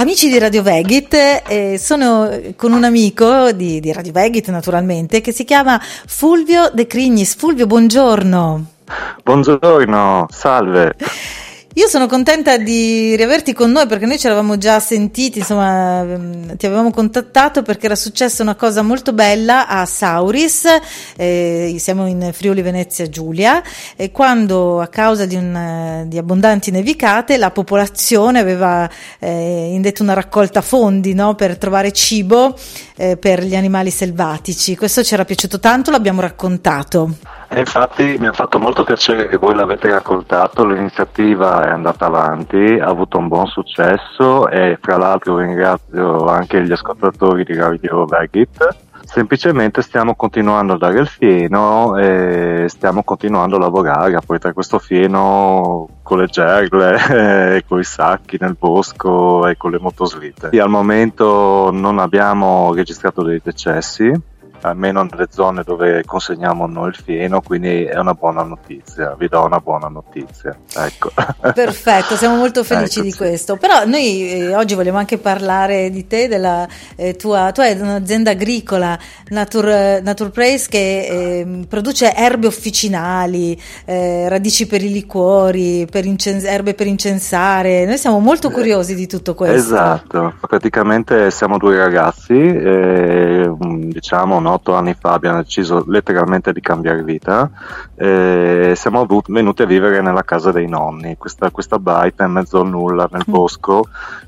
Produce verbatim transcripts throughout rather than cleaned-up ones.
Amici di Radio Vegit, eh, sono con un amico di, di Radio Vegit naturalmente che si chiama Fulvio De Crignis. Fulvio, buongiorno. Buongiorno, salve. Io sono contenta di riaverti con noi perché noi ci eravamo già sentiti, insomma ti avevamo contattato perché era successa una cosa molto bella a Sauris, eh, siamo in Friuli Venezia Giulia, e quando a causa di, un, di abbondanti nevicate la popolazione aveva eh, indetto una raccolta fondi, no, per trovare cibo eh, per gli animali selvatici. Questo ci era piaciuto tanto, l'abbiamo raccontato. E infatti mi ha fatto molto piacere che voi l'avete raccontato, l'iniziativa è andata avanti, ha avuto un buon successo e fra l'altro ringrazio anche gli ascoltatori di Radio Vegit. Semplicemente stiamo continuando a dare il fieno e stiamo continuando a lavorare a portare questo fieno con le gerle, e con i sacchi nel bosco e con le motoslitte. E al momento non abbiamo registrato dei decessi, almeno nelle zone dove consegniamo noi il fieno, quindi è una buona notizia, vi do una buona notizia, ecco. Perfetto, siamo molto felici ecco, di sì. questo, però noi eh, oggi vogliamo anche parlare di te, della eh, tua, tu hai un'azienda agricola, Nature, Nature Praise, che eh, produce erbe officinali, eh, radici per i liquori, per incens- erbe per incensare, noi siamo molto curiosi di tutto questo. Esatto, praticamente siamo due ragazzi, eh, diciamo no, otto anni fa abbiamo deciso letteralmente di cambiare vita e siamo venuti a vivere nella casa dei nonni, questa, questa baita in mezzo al nulla nel bosco,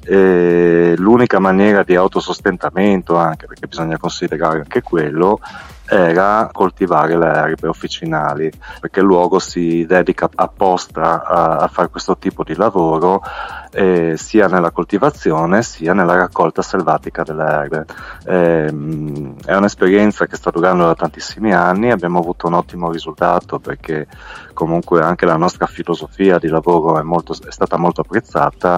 e l'unica maniera di autosostentamento, anche perché bisogna considerare anche quello, era coltivare le erbe officinali, perché il luogo si dedica apposta a, a fare questo tipo di lavoro, eh, sia nella coltivazione sia nella raccolta selvatica delle erbe. Eh, è un'esperienza che sta durando da tantissimi anni, abbiamo avuto un ottimo risultato perché comunque anche la nostra filosofia di lavoro è, molto, è stata molto apprezzata,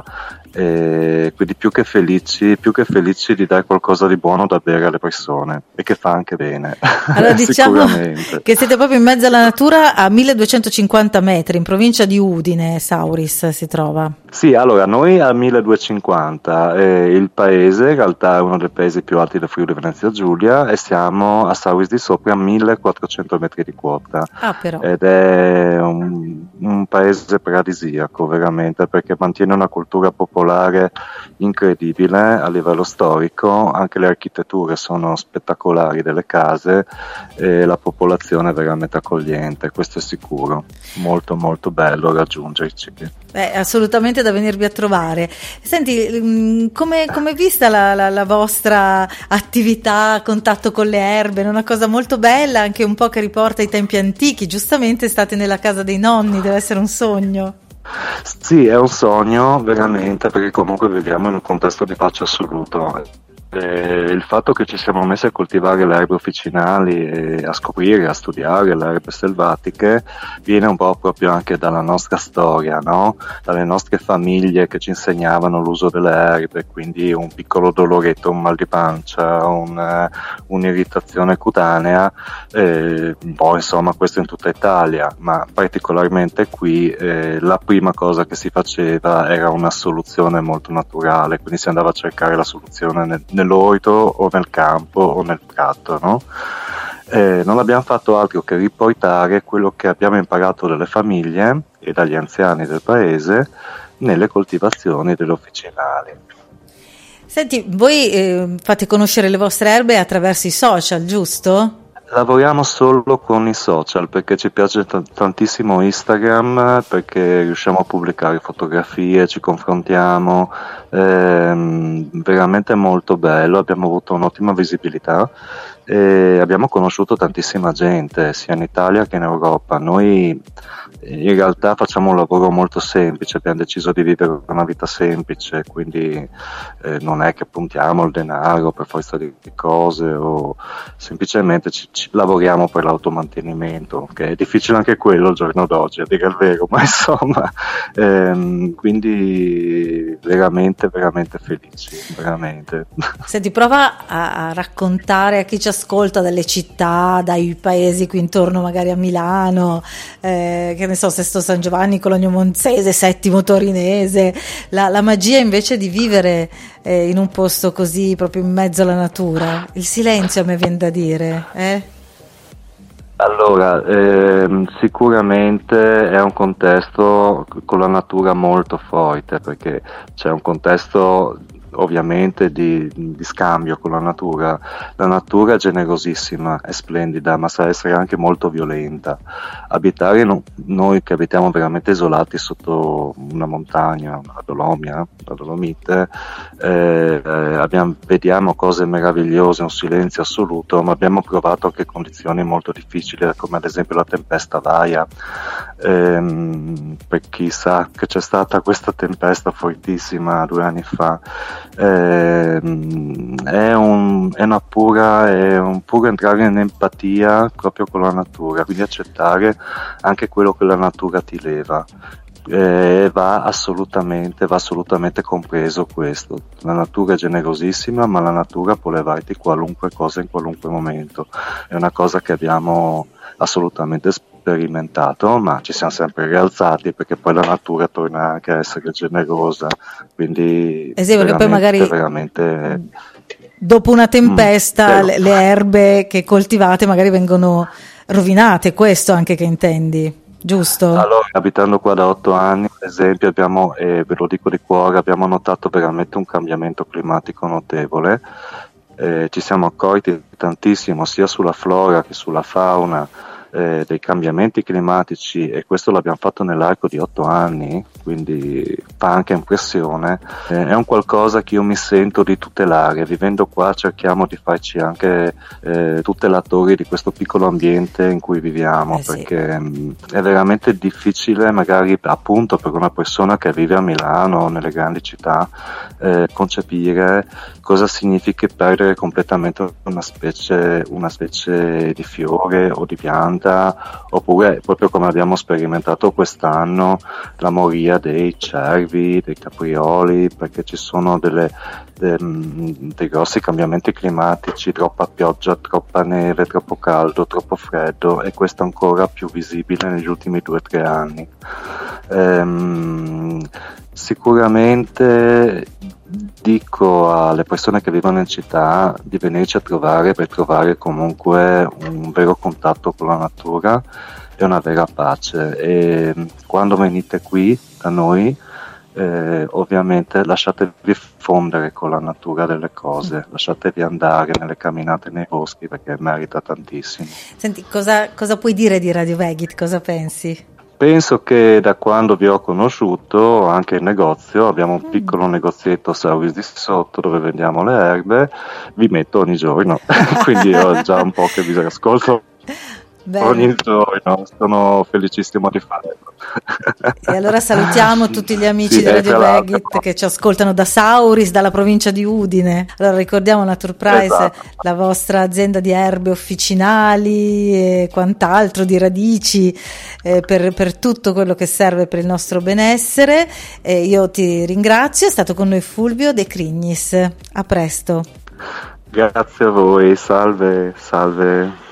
e quindi più che felici, più che felici di dare qualcosa di buono da bere alle persone e che fa anche bene. Allora diciamo che siete proprio in mezzo alla natura a milleduecentocinquanta metri, in provincia di Udine, Sauris si trova. Sì, allora noi a milleduecentocinquanta, eh, il paese in realtà è uno dei paesi più alti del Friuli Venezia Giulia e siamo a Sauris di Sopra a millequattrocento metri di quota. Ah, però. Ed è un, un paese paradisiaco veramente, perché mantiene una cultura popolare incredibile a livello storico, anche le architetture sono spettacolari delle case e la popolazione è veramente accogliente, questo è sicuro, molto molto bello raggiungerci. Beh, assolutamente da venirvi a trovare. Senti, come è vista la, la, la vostra attività a contatto con le erbe? È una cosa molto bella, anche un po' che riporta ai tempi antichi, giustamente state nella casa dei nonni, deve essere un sogno. Sì, è un sogno veramente, perché comunque viviamo in un contesto di pace assoluto. Eh, il fatto che ci siamo messi a coltivare le erbe officinali e a scoprire, a studiare le erbe selvatiche viene un po' proprio anche dalla nostra storia, no? Dalle nostre famiglie che ci insegnavano l'uso delle erbe, quindi un piccolo doloretto, un mal di pancia, un, un'irritazione cutanea, eh, un po' insomma questo in tutta Italia, ma particolarmente qui eh, la prima cosa che si faceva era una soluzione molto naturale, quindi si andava a cercare la soluzione nel nell'orto o nel campo o nel prato, no? Eh, non abbiamo fatto altro che riportare quello che abbiamo imparato dalle famiglie e dagli anziani del paese nelle coltivazioni delle officinali. Senti, voi eh, fate conoscere le vostre erbe attraverso i social, giusto? Lavoriamo solo con i social perché ci piace t- tantissimo Instagram, perché riusciamo a pubblicare fotografie, ci confrontiamo, ehm, veramente molto bello, abbiamo avuto un'ottima visibilità e abbiamo conosciuto tantissima gente sia in Italia che in Europa. Noi in realtà facciamo un lavoro molto semplice, abbiamo deciso di vivere una vita semplice, quindi eh, non è che puntiamo il denaro per forza di cose o semplicemente ci, ci lavoriamo per l'automantenimento, che è difficile anche quello al giorno d'oggi, a dire il vero, ma insomma ehm, quindi veramente veramente felici, veramente. Senti, prova a, a raccontare a chi ci ascolta dalle città, dai paesi qui intorno, magari a Milano, eh, che ne so, Sesto San Giovanni, Cologno Monzese, Settimo Torinese, la, la magia invece di vivere eh, in un posto così proprio in mezzo alla natura, il silenzio a me viene da dire, eh? Allora, ehm, sicuramente è un contesto con la natura molto forte, perché c'è un contesto ovviamente di, di scambio con la natura. La natura è generosissima, è splendida, ma sa essere anche molto violenta. Abitare no, noi che abitiamo veramente isolati sotto una montagna, una Dolomia, la Dolomite, eh, eh, abbiamo, vediamo cose meravigliose, un silenzio assoluto, ma abbiamo provato anche condizioni molto difficili, come ad esempio la tempesta Vaia. Ehm, per chi sa che c'è stata questa tempesta fortissima due anni fa, ehm, è, un, è una pura, è un puro entrare in empatia proprio con la natura, quindi accettare anche quello che la natura ti leva. Eh, va assolutamente va assolutamente compreso questo. La natura è generosissima, ma la natura può levarti qualunque cosa in qualunque momento. È una cosa che abbiamo assolutamente sperimentato, ma ci siamo sempre rialzati, perché poi la natura torna anche a essere generosa, quindi eh sì, perché poi magari veramente dopo una tempesta mm, le, le erbe che coltivate magari vengono rovinate, questo anche che intendi, giusto? Allora, abitando qua da otto anni, per esempio, abbiamo, e ve lo dico di cuore, abbiamo notato veramente un cambiamento climatico notevole. Eh, ci siamo accorti tantissimo sia sulla flora che sulla fauna eh, dei cambiamenti climatici, e questo l'abbiamo fatto nell'arco di otto anni, quindi fa anche impressione. Eh, è un qualcosa che io mi sento di tutelare. Vivendo qua cerchiamo di farci anche eh, tutelatori di questo piccolo ambiente in cui viviamo, eh sì. perché mh, è veramente difficile magari appunto per una persona che vive a Milano o nelle grandi città eh, concepire cosa significa perdere completamente una specie, una specie di fiore o di pianta, oppure proprio come abbiamo sperimentato quest'anno la moria dei cervi, dei caprioli, perché ci sono delle, de, dei grossi cambiamenti climatici, troppa pioggia, troppa neve, troppo caldo, troppo freddo, e questo è ancora più visibile negli ultimi due o tre anni. Ehm, sicuramente dico alle persone che vivono in città di venirci a trovare per trovare comunque un vero contatto con la natura e una vera pace, e quando venite qui da noi eh, ovviamente lasciatevi fondere con la natura delle cose, lasciatevi andare nelle camminate nei boschi, perché merita tantissimo. Senti, cosa, cosa puoi dire di Radio Vegit, cosa pensi? Penso che da quando vi ho conosciuto anche in negozio, abbiamo un piccolo negozietto Sauris di sotto dove vendiamo le erbe, vi metto ogni giorno, quindi ho già un po' che vi ascolto. Bene. Ogni giorno, sono felicissimo di farlo. E allora salutiamo tutti gli amici sì, di Radio Vegit che ci ascoltano da Sauris, dalla provincia di Udine. Allora ricordiamo Naturprise, esatto, la vostra azienda di erbe officinali e quant'altro, di radici, eh, per, per tutto quello che serve per il nostro benessere. E io ti ringrazio, è stato con noi Fulvio De Crignis. A presto. Grazie a voi, salve, salve.